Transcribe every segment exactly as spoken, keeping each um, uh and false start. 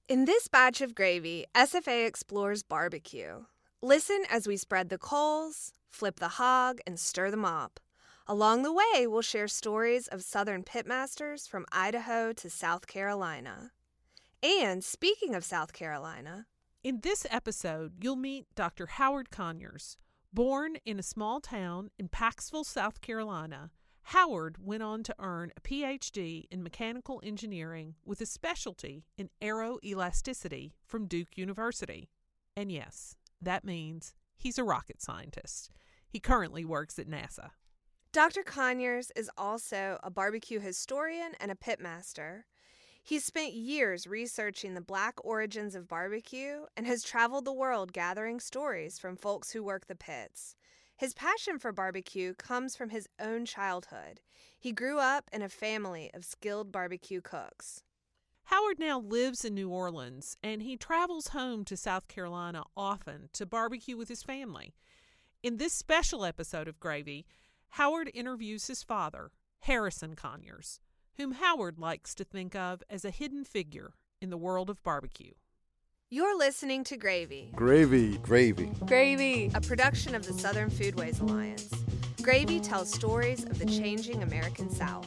In this batch of gravy, S F A explores barbecue. Listen as we spread the coals, flip the hog, and stir the mop. Along the way, we'll share stories of Southern pitmasters from Idaho to South Carolina. And speaking of South Carolina, in this episode, you'll meet Doctor Howard Conyers. Born in a small town in Paxville, South Carolina, Howard went on to earn a P H D in mechanical engineering with a specialty in aeroelasticity from Duke University. And yes, that means he's a rocket scientist. He currently works at NASA. Doctor Conyers is also a barbecue historian and a pitmaster. He's spent years researching the Black origins of barbecue and has traveled the world gathering stories from folks who work the pits. His passion for barbecue comes from his own childhood. He grew up in a family of skilled barbecue cooks. Howard now lives in New Orleans, and he travels home to South Carolina often to barbecue with his family. In this special episode of Gravy, Howard interviews his father, Harrison Conyers, whom Howard likes to think of as a hidden figure in the world of barbecue. You're listening to Gravy. Gravy. Gravy. Gravy, a production of the Southern Foodways Alliance. Gravy tells stories of the changing American South.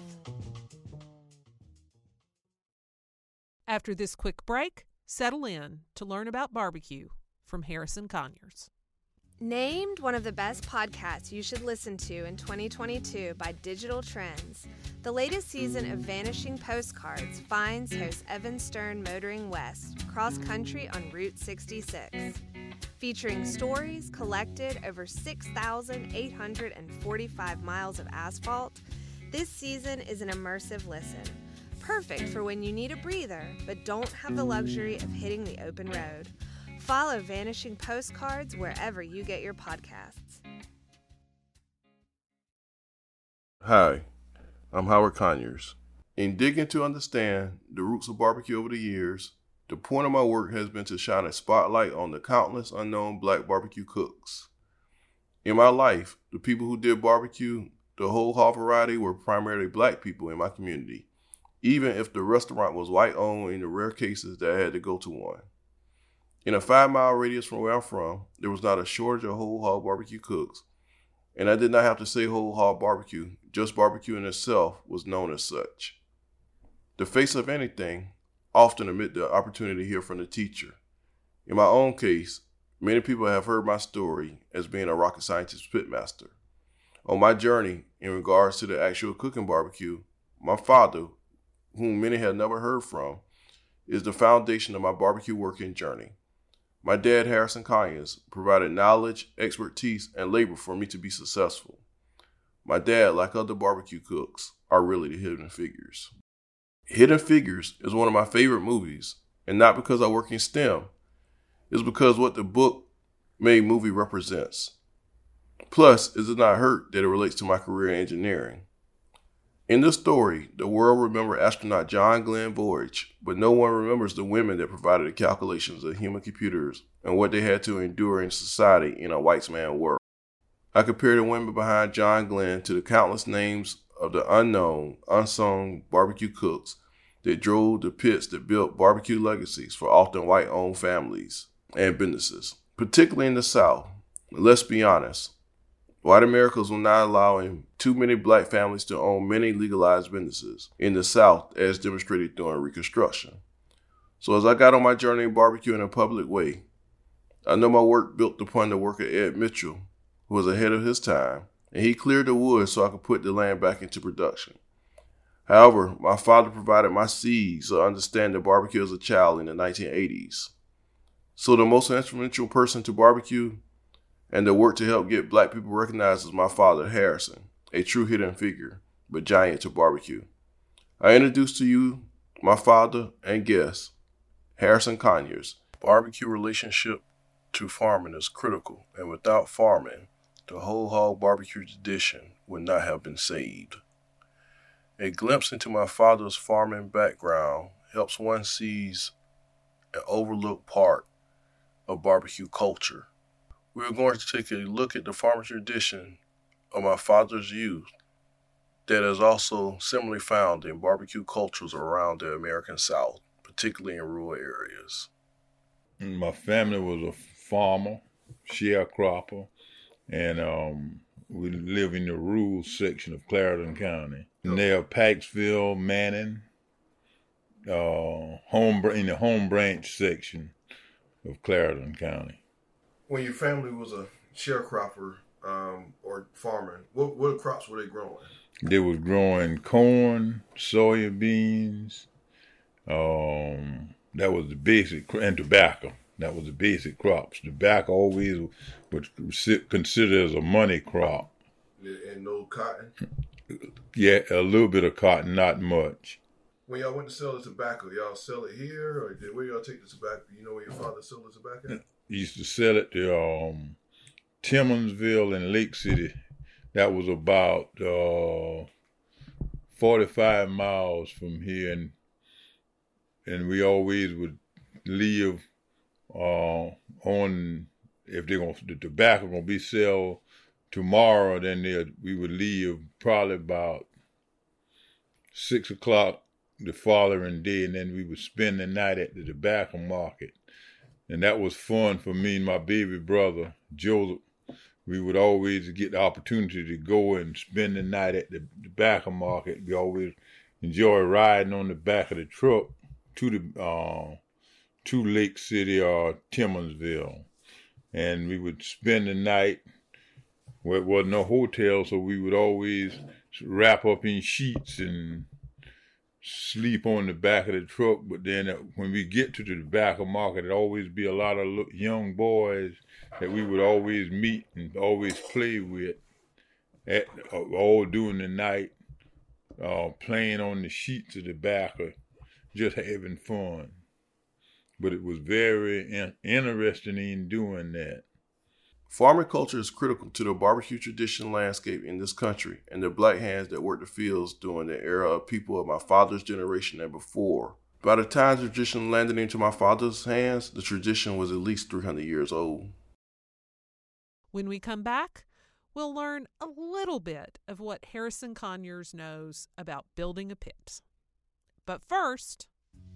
After this quick break, settle in to learn about barbecue from Harrison Conyers. Named one of the best podcasts you should listen to in twenty twenty-two by Digital Trends, the latest season of Vanishing Postcards finds host Evan Stern motoring west, cross-country on Route sixty-six. Featuring stories collected over six thousand eight hundred forty-five miles of asphalt, this season is an immersive listen. Perfect for when you need a breather, but don't have the luxury of hitting the open road. Follow Vanishing Postcards wherever you get your podcasts. Hi, I'm Howard Conyers. In digging to understand the roots of barbecue over the years, the point of my work has been to shine a spotlight on the countless unknown Black barbecue cooks. In my life, the people who did barbecue, the whole hog variety, were primarily Black people in my community, even if the restaurant was white-owned in the rare cases that I had to go to one. In a five-mile radius from where I'm from, there was not a shortage of whole hog barbecue cooks, and I did not have to say whole hog barbecue, just barbecue in itself was known as such. The face of anything often omit the opportunity to hear from the teacher. In my own case, many people have heard my story as being a rocket scientist pitmaster. On my journey in regards to the actual cooking barbecue, my father, whom many have never heard from, is the foundation of my barbecue working journey. My dad, Harrison Conyers, provided knowledge, expertise, and labor for me to be successful. My dad, like other barbecue cooks, are really the Hidden Figures. Hidden Figures is one of my favorite movies, and not because I work in STEM. It's because what the book made movie represents. Plus, it does not hurt that it relates to my career in engineering. In this story, the world remembers astronaut John Glenn Voyage, but no one remembers the women that provided the calculations of human computers and what they had to endure in society in a white man's world. I compare the women behind John Glenn to the countless names of the unknown, unsung barbecue cooks that drove the pits that built barbecue legacies for often white-owned families and businesses, particularly in the South. Let's be honest. White Americans were not allowing too many Black families to own many legalized businesses in the South, as demonstrated during Reconstruction. So as I got on my journey in barbecue in a public way, I know my work built upon the work of Ed Mitchell, who was ahead of his time, and he cleared the woods so I could put the land back into production. However, my father provided my seeds of understanding barbecue as a child in the nineteen eighties. So the most influential person to barbecue and the work to help get Black people recognized as my father, Harrison, a true hidden figure, but giant to barbecue. I introduce to you my father and guest, Harrison Conyers. Barbecue relationship to farming is critical, and without farming, the whole hog barbecue tradition would not have been saved. A glimpse into my father's farming background helps one seize an overlooked part of barbecue culture. We are going to take a look at the farming tradition of my father's youth that is also similarly found in barbecue cultures around the American South, particularly in rural areas? My family was a farmer, sharecropper, and um, we live in the rural section of Clarendon County. Near Paxville, Manning, uh, home in the home branch section of Clarendon County. When your family was a sharecropper um, or farming, what what crops were they growing? They was growing corn, soybeans. Um, that was the basic, and tobacco. That was the basic crops. Tobacco always was considered as a money crop. And no cotton? Yeah, a little bit of cotton, not much. When y'all went to sell the tobacco, y'all sell it here, or did, where y'all take the tobacco? You know where your father sold the tobacco at? We used to sell it to um, Timmonsville and Lake City. That was about uh, forty-five miles from here, and and we always would leave uh, on, if they're gonna, the tobacco gonna be sold tomorrow, then they we would leave probably about six o'clock the following day, and then we would spend the night at the tobacco market. And that was fun for me and my baby brother, Joseph. We would always get the opportunity to go and spend the night at the tobacco market. We always enjoy riding on the back of the truck to the uh, to Lake City or Timmonsville. And we would spend the night where there was no hotel, so we would always wrap up in sheets and sleep on the back of the truck. But then when we get to the tobacco market, it'd always be a lot of young boys that we would always meet and always play with at all during the night, uh, playing on the sheets of tobacco, just having fun. But it was very in- interesting in doing that. Farming culture is critical to the barbecue tradition landscape in this country, and the black hands that worked the fields during the era of people of my father's generation and before. By the time the tradition landed into my father's hands, the tradition was at least three hundred years old. When we come back, we'll learn a little bit of what Harrison Conyers knows about building a pit. But first...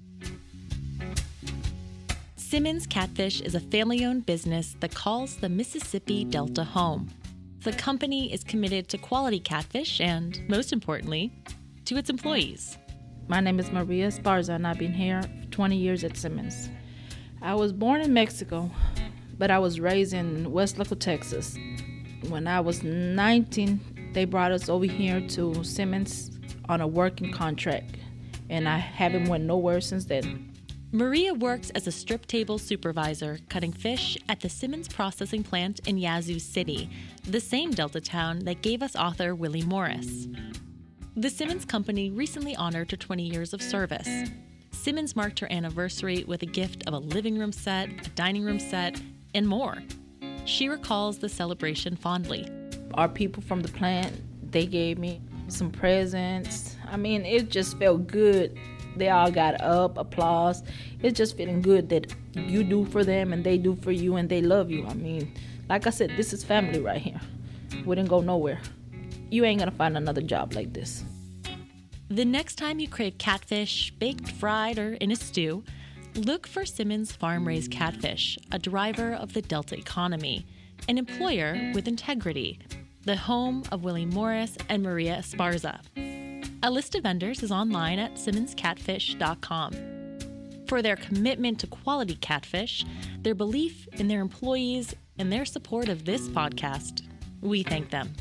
Simmons Catfish is a family-owned business that calls the Mississippi Delta home. The company is committed to quality catfish and, most importantly, to its employees. My name is Maria Esparza, and I've been here for twenty years at Simmons. I was born in Mexico, but I was raised in Westlake, Texas. When I was nineteen, they brought us over here to Simmons on a working contract, and I haven't went nowhere since then. Maria works as a strip table supervisor, cutting fish at the Simmons processing plant in Yazoo City, the same Delta town that gave us author Willie Morris. The Simmons Company recently honored her twenty years of service. Simmons marked her anniversary with a gift of a living room set, a dining room set, and more. She recalls the celebration fondly. Our people from the plant, they gave me some presents. I mean, it just felt good. They all got up, applause. It's just feeling good that you do for them and they do for you and they love you. I mean, like I said, this is family right here. We didn't go nowhere. You ain't gonna find another job like this. The next time you crave catfish, baked, fried, or in a stew, look for Simmons Farm-Raised Catfish, a driver of the Delta economy, an employer with integrity, the home of Willie Morris and Maria Esparza. A list of vendors is online at simmons catfish dot com. For their commitment to quality catfish, their belief in their employees, and their support of this podcast, we thank them.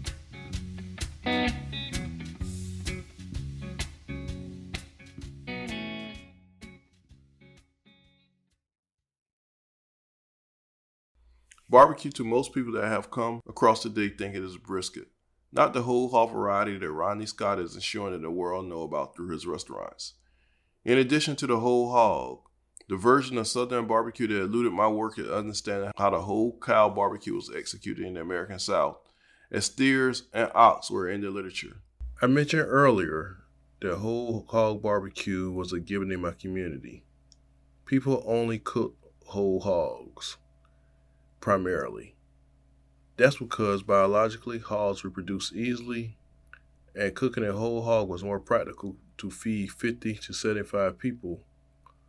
Barbecue, to most people that have come across today, think it is brisket. Not the whole hog variety that Rodney Scott is ensuring that the world know about through his restaurants. In addition to the whole hog, the version of Southern barbecue that eluded my work at understanding how the whole cow barbecue was executed in the American South, as steers and ox were in the literature. I mentioned earlier that whole hog barbecue was a given in my community. People only cook whole hogs, primarily. That's because biologically, hogs reproduce easily, and cooking a whole hog was more practical to feed fifty to seventy-five people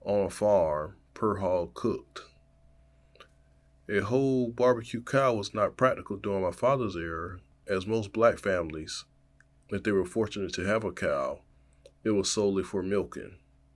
on a farm per hog cooked. A whole barbecue cow was not practical during my father's era, as most black families, if they were fortunate to have a cow, it was solely for milking.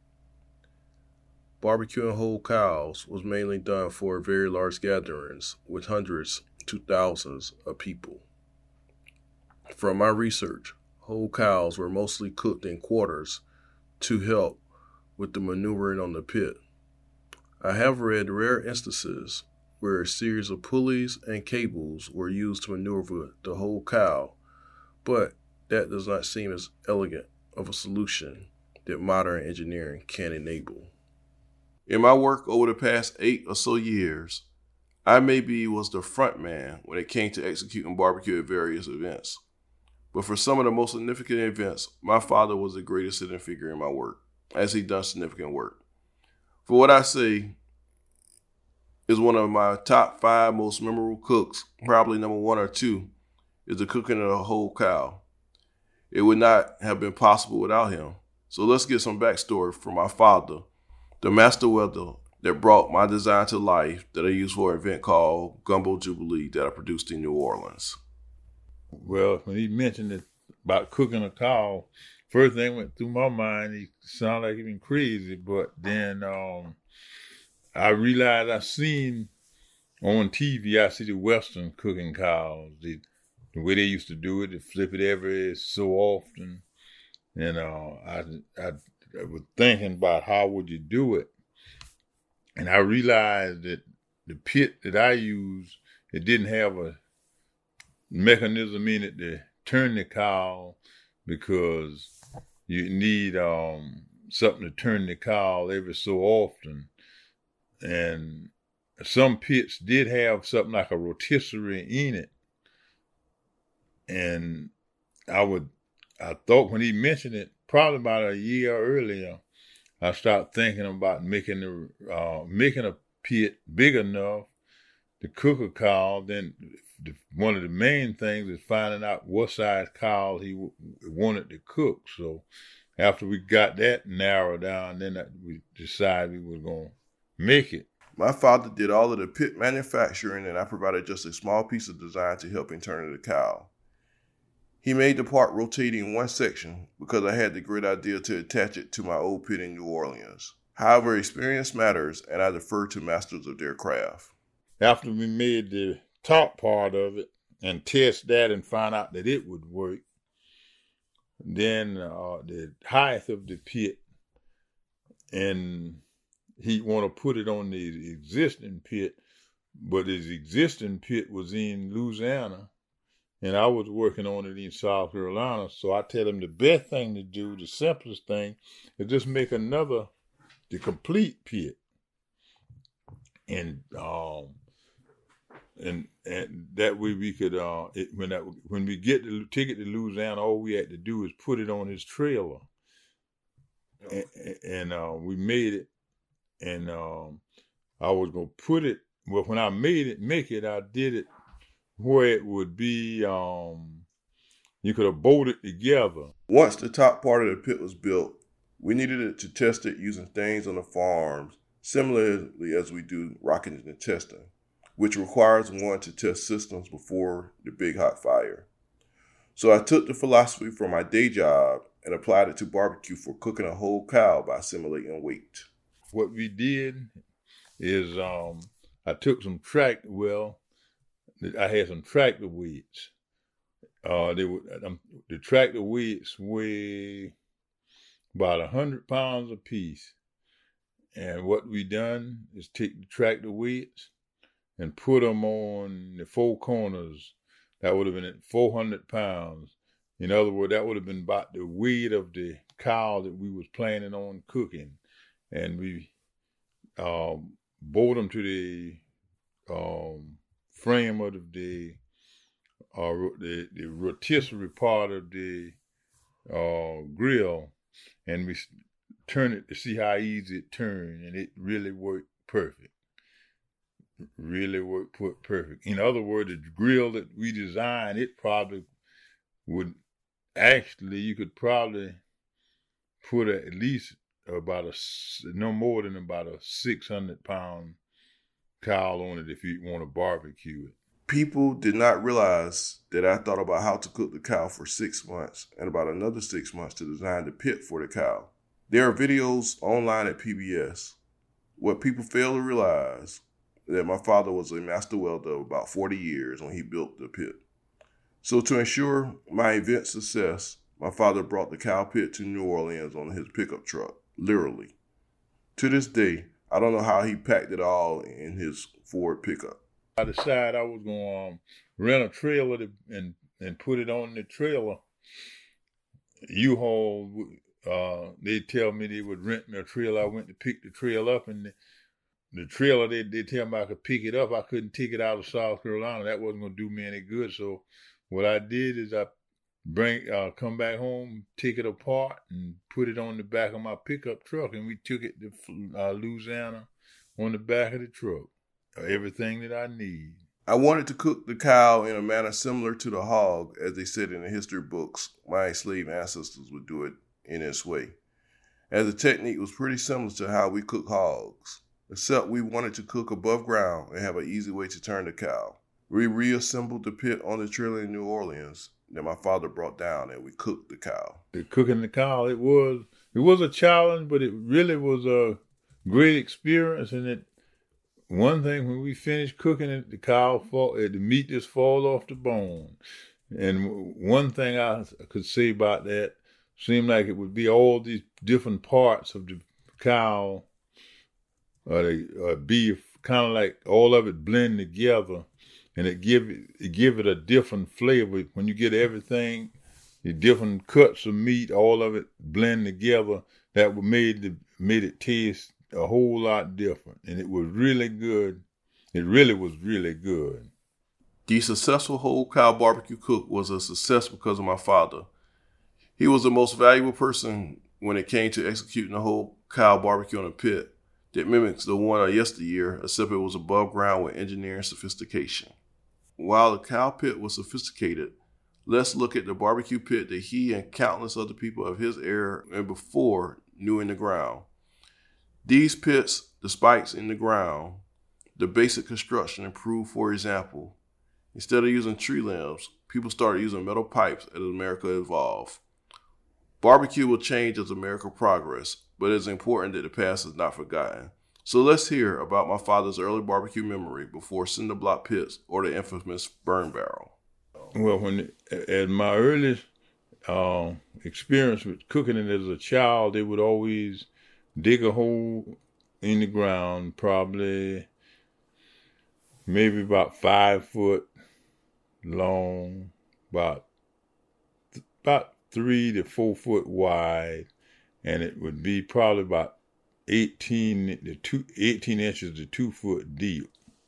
Barbecuing whole cows was mainly done for very large gatherings with hundreds to thousands of people. From my research, whole cows were mostly cooked in quarters to help with the maneuvering on the pit. I have read rare instances where a series of pulleys and cables were used to maneuver the whole cow, but that does not seem as elegant of a solution that modern engineering can enable. In my work over the past eight or so years, I maybe was the front man when it came to executing barbecue at various events. But for some of the most significant events, my father was the greatest hidden figure in my work, as he done significant work. For what I say is one of my top five most memorable cooks, probably number one or two, is the cooking of a whole cow. It would not have been possible without him. So let's get some backstory from my father, the master welder that brought my design to life that I used for an event called Gumbo Jubilee that I produced in New Orleans. Well, when he mentioned it about cooking a cow, first thing went through my mind, he sounded like he been crazy, but then um, I realized I seen on T V, I see the Western cooking cows, the, the way they used to do it, they flip it every so often. And uh, I, I, I was thinking about how would you do it. And I realized that the pit that I used, it didn't have a mechanism in it to turn the cow because you need um, something to turn the cow every so often. And some pits did have something like a rotisserie in it. And I would, I thought when he mentioned it, probably about a year earlier, I started thinking about making the uh, making a pit big enough to cook a cow. Then the, one of the main things is finding out what size cow he w- wanted to cook. So after we got that narrowed down, then we decided we were going to make it. My father did all of the pit manufacturing, and I provided just a small piece of design to help him turn the cow. He made the part rotating one section because I had the great idea to attach it to my old pit in New Orleans. However, experience matters, and I defer to masters of their craft. After we made the top part of it and test that and find out that it would work, then uh, the height of the pit, and he want to put it on the existing pit, but his existing pit was in Louisiana, and I was working on it in South Carolina. So I tell him the best thing to do, the simplest thing, is just make another, the complete pit. And um, and and that way we could, uh, it, when that when we get the ticket to Louisiana, all we had to do is put it on his trailer. And, and uh, we made it. And um, I was going to put it, well, when I made it, make it, I did it where it would be, um, you could have bolted together. Once the top part of the pit was built, we needed it to test it using things on the farms, similarly as we do rocket engine testing, which requires one to test systems before the big hot fire. So I took the philosophy from my day job and applied it to barbecue for cooking a whole cow by assimilating weight. What we did is um, I took some track, well, I had some tractor weights. Uh, they were, um, the tractor weights weigh about one hundred pounds a piece. And what we done is take the tractor weights and put them on the four corners. That would have been at four hundred pounds. In other words, that would have been about the weight of the cow that we was planning on cooking. And we um, bolt them to the um, frame of the uh, the, the rotisserie part of the uh, grill, and we turn it to see how easy it turned, and it really worked perfect. Really worked perfect. In other words, the grill that we designed, it probably would actually, you could probably put a, at least about a no more than about a six hundred pound cow on it if you want to barbecue it. People did not realize that I thought about how to cook the cow for six months and about another six months to design the pit for the cow. There are videos online at P B S. What people fail to realize that my father was a master welder of about forty years when he built the pit. So to ensure my event success, my father brought the cow pit to New Orleans on his pickup truck, literally. To this day, I don't know how he packed it all in his Ford pickup. I decided I was going to um, rent a trailer to, and and put it on the trailer. U-Haul, uh, they tell me they would rent me a trailer. I went to pick the trailer up, and the, the trailer, they, they tell me I could pick it up. I couldn't take it out of South Carolina. That wasn't going to do me any good. So what I did is I bring, uh, come back home, take it apart, and put it on the back of my pickup truck, and we took it to uh, Louisiana on the back of the truck. Everything that I need. I wanted to cook the cow in a manner similar to the hog, as they said in the history books. My enslaved ancestors would do it in this way, as the technique was pretty similar to how we cook hogs, except we wanted to cook above ground and have an easy way to turn the cow. We reassembled the pit on the trailer in New Orleans that my father brought down, and we cooked the cow. The cooking the cow, it was it was a challenge, but it really was a great experience, and it one thing, when we finished cooking it, the cow fall, the meat just fall off the bone. And one thing I could say about that, seemed like it would be all these different parts of the cow or the or beef, kind of like all of it blend together, and it give it, it give it a different flavor. When you get everything, the different cuts of meat, all of it blend together, that made the made it taste a whole lot different, and it was really good. It really was really good. The successful whole cow barbecue cook was a success because of my father. He was the most valuable person when it came to executing a whole cow barbecue on a pit that mimics the one of yesteryear, except it was above ground with engineering sophistication. While the cow pit was sophisticated, let's look at the barbecue pit that he and countless other people of his era and before knew in the ground. These pits, the spikes in the ground, the basic construction improved. For example, instead of using tree limbs, people started using metal pipes as America evolved. Barbecue will change as America progresses, but it's important that the past is not forgotten. So let's hear about my father's early barbecue memory before cinder block pits or the infamous burn barrel. Well, when at my earliest uh, experience with cooking it as a child, they would always dig a hole in the ground, probably maybe about five foot long, about about three to four foot wide, and it would be probably about eighteen to two, eighteen inches to two foot deep.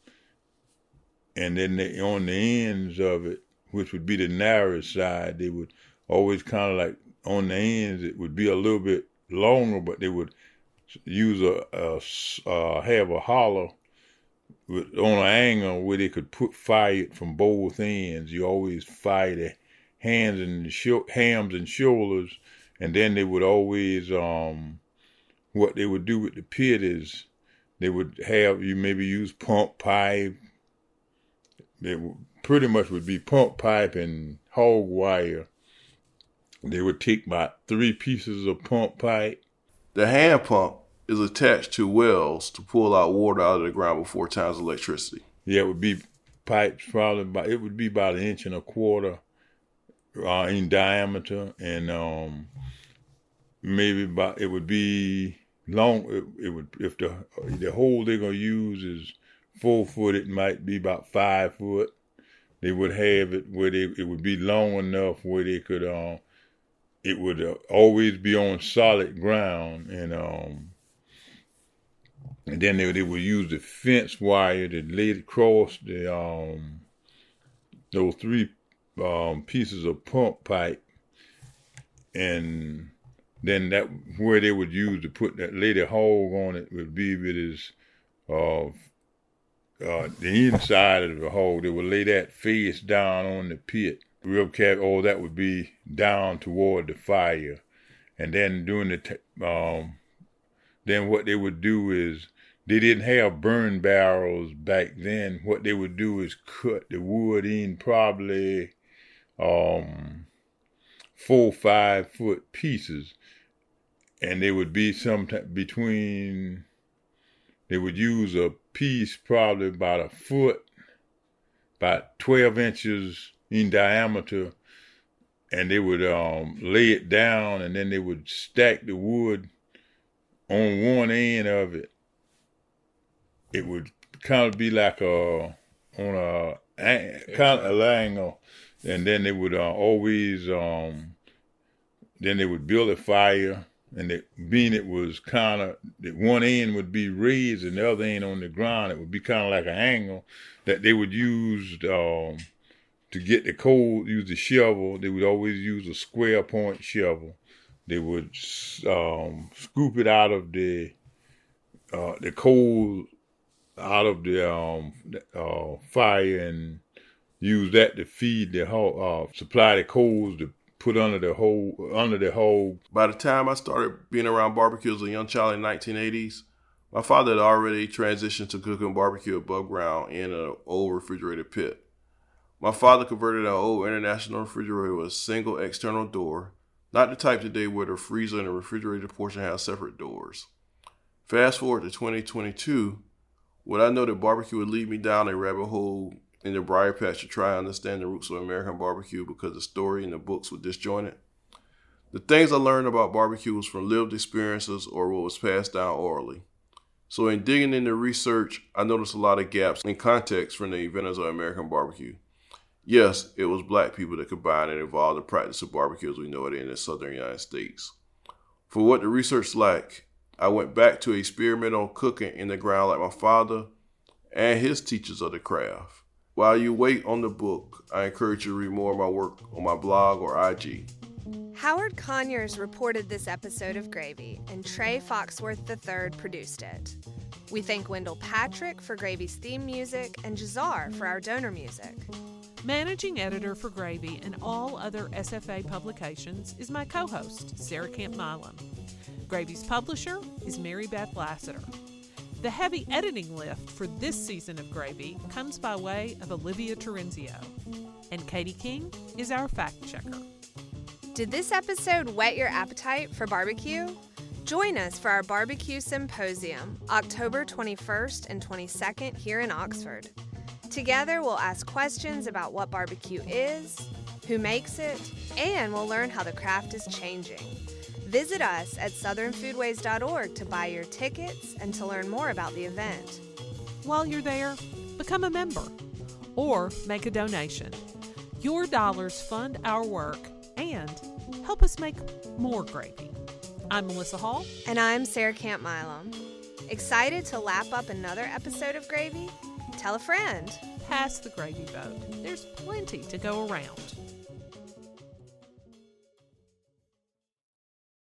And then they, on the ends of it, which would be the narrowest side, they would always kind of like on the ends, it would be a little bit longer, but they would use a, a uh, have a hollow with, on an angle where they could put fire it from both ends. You always fire the hands and the sh- hams and shoulders, and then they would always um what they would do with the pit is they would have you maybe use pump pipe. They would, pretty much would be pump pipe and hog wire. They would take about three pieces of pump pipe. The hand pump is attached to wells to pull out water out of the ground before times electricity. Yeah, it would be pipes probably about, it would be about an inch and a quarter uh, in diameter, and um, maybe about, it would be long, it, it would, if the the hole they're going to use is four foot, it might be about five foot. They would have it where they, it would be long enough where they could, um, it would uh, always be on solid ground, and um, and then they, they would use the fence wire to lay it across the um, those three um, pieces of pump pipe, and then that where they would use to put that lay the hog on it would be with his uh, uh, the inside of the hog. They would lay that face down on the pit. Rib cap, all that would be down toward the fire. And then during the t- um, then what they would do is, they didn't have burn barrels back then. What they would do is cut the wood in probably um, four, five foot pieces. And they would be some t- between, they would use a piece probably about a foot, about twelve inches in diameter. And they would um, lay it down, and then they would stack the wood on one end of it. It would kind of be like a, on a, kind of an angle. And then they would uh, always, um, then they would build a fire. And it, being it was kind of, that one end would be raised and the other end on the ground, it would be kind of like an angle that they would use um, to get the coal, use the shovel. They would always use a square point shovel. They would um, scoop it out of the uh, the coal, out of the um, uh, fire, and use that to feed the whole, uh, supply the coals to put under the hole, under the hole. By the time I started being around barbecue as a young child in the nineteen eighties, my father had already transitioned to cooking barbecue above ground in an old refrigerated pit. My father converted an old International refrigerator with a single external door, not the type today where the freezer and the refrigerator portion have separate doors. Fast forward to twenty twenty-two, would I know that barbecue would lead me down a rabbit hole in the briar patch to try and understand the roots of American barbecue because the story and the books were disjointed? The things I learned about barbecue was from lived experiences or what was passed down orally. So in digging into research, I noticed a lot of gaps in context from the inventors of American barbecue. Yes, it was black people that combined and evolved the practice of barbecue as we know it in the southern United States. For what the research lacked, I went back to experiment on cooking in the ground like my father and his teachers of the craft. While you wait on the book, I encourage you to read more of my work on my blog or I G. Howard Conyers reported this episode of Gravy, and Trey Foxworth the third produced it. We thank Wendell Patrick for Gravy's theme music and Jazar for our donor music. Managing editor for Gravy and all other S F A publications is my co-host, Sarah Camp Milam. Gravy's publisher is Mary Beth Lassiter. The heavy editing lift for this season of Gravy comes by way of Olivia Terenzio. And Katie King is our fact checker. Did this episode whet your appetite for barbecue? Join us for our Barbecue Symposium, October twenty-first and twenty-second here in Oxford. Together, we'll ask questions about what barbecue is, who makes it, and we'll learn how the craft is changing. Visit us at southern foodways dot org to buy your tickets and to learn more about the event. While you're there, become a member or make a donation. Your dollars fund our work and help us make more gravy. I'm Melissa Hall. And I'm Sarah Camp Milam. Excited to lap up another episode of Gravy? Tell a friend. Pass the gravy boat. There's plenty to go around.